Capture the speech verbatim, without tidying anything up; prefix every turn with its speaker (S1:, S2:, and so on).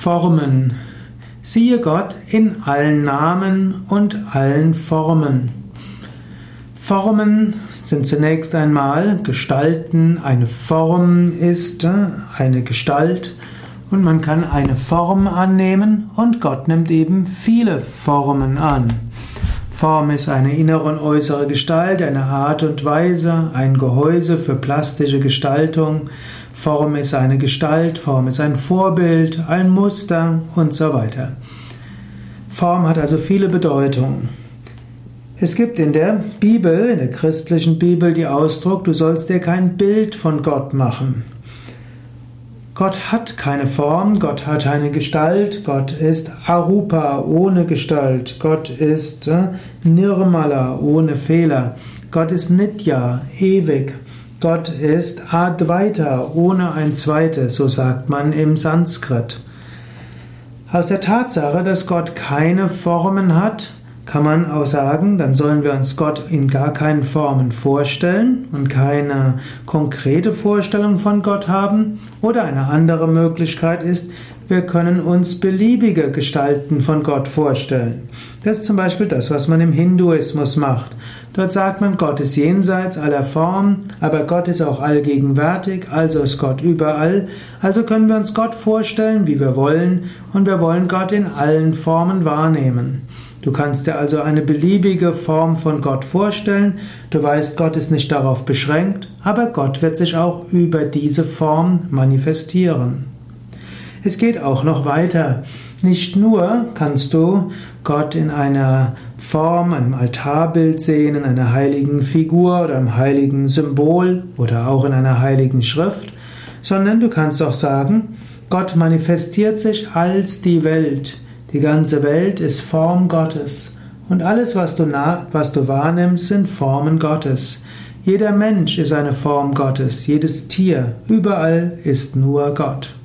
S1: Formen. Siehe Gott in allen Namen und allen Formen. Formen sind zunächst einmal Gestalten. Eine Form ist eine Gestalt und man kann eine Form annehmen und Gott nimmt eben viele Formen an. Form ist eine innere und äußere Gestalt, eine Art und Weise, ein Gehäuse für plastische Gestaltung. Form ist eine Gestalt, Form ist ein Vorbild, ein Muster und so weiter. Form hat also viele Bedeutungen. Es gibt in der Bibel, in der christlichen Bibel, die Ausdruck, du sollst dir kein Bild von Gott machen. Gott hat keine Form, Gott hat eine Gestalt, Gott ist Arupa, ohne Gestalt, Gott ist äh, Nirmala, ohne Fehler, Gott ist Nitya, ewig, Gott ist Advaita, ohne ein zweites, so sagt man im Sanskrit. Aus der Tatsache, dass Gott keine Formen hat, kann man auch sagen, dann sollen wir uns Gott in gar keinen Formen vorstellen und keine konkrete Vorstellung von Gott haben. Oder eine andere Möglichkeit ist, wir können uns beliebige Gestalten von Gott vorstellen. Das ist zum Beispiel das, was man im Hinduismus macht. Dort sagt man, Gott ist jenseits aller Form, aber Gott ist auch allgegenwärtig, also ist Gott überall. Also können wir uns Gott vorstellen, wie wir wollen, und wir wollen Gott in allen Formen wahrnehmen. Du kannst dir also eine beliebige Form von Gott vorstellen. Du weißt, Gott ist nicht darauf beschränkt, aber Gott wird sich auch über diese Form manifestieren. Es geht auch noch weiter. Nicht nur kannst du Gott in einer Form, einem Altarbild sehen, in einer heiligen Figur oder einem heiligen Symbol oder auch in einer heiligen Schrift, sondern du kannst auch sagen, Gott manifestiert sich als die Welt. Die ganze Welt ist Form Gottes und alles, was du, nah, was du wahrnimmst, sind Formen Gottes. Jeder Mensch ist eine Form Gottes, jedes Tier, überall ist nur Gott.